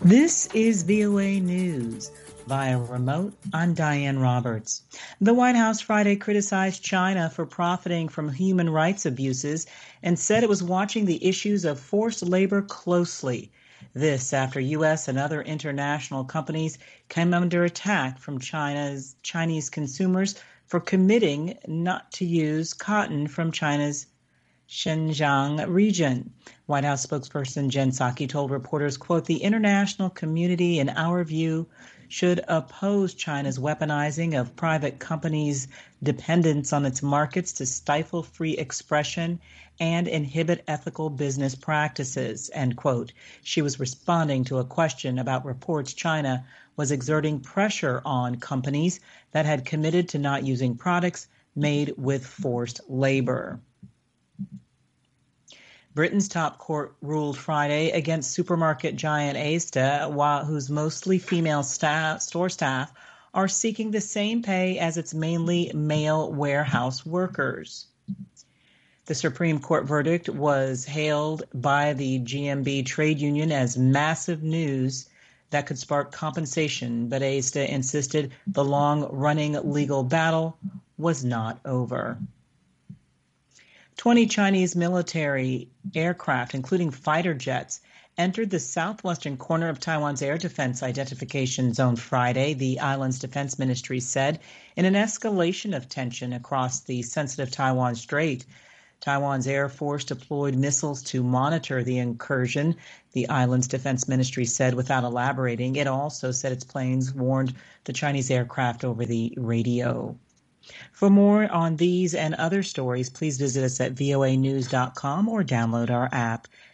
This is VOA News. Via remote, I'm Diane Roberts. The White House Friday criticized China for profiting from human rights abuses and said it was watching the issues of forced labor closely. This after U.S. and other international companies came under attack from Chinese consumers for committing not to use cotton from China's Xinjiang region. White House spokesperson Jen Psaki told reporters, quote, "The international community, in our view, should oppose China's weaponizing of private companies' dependence on its markets to stifle free expression and inhibit ethical business practices," end quote. She was responding to a question about reports China was exerting pressure on companies that had committed to not using products made with forced labor. Britain's top court ruled Friday against supermarket giant Asda, whose mostly female store staff are seeking the same pay as its mainly male warehouse workers. The Supreme Court verdict was hailed by the GMB trade union as massive news that could spark compensation, but Asda insisted the long-running legal battle was not over. 20 Chinese military aircraft, including fighter jets, entered the southwestern corner of Taiwan's air defense identification zone Friday, the island's defense ministry said, in an escalation of tension across the sensitive Taiwan Strait. Taiwan's Air Force deployed missiles to monitor the incursion, the island's defense ministry said without elaborating. It also said its planes warned the Chinese aircraft over the radio. For more on these and other stories, please visit us at voanews.com or download our app.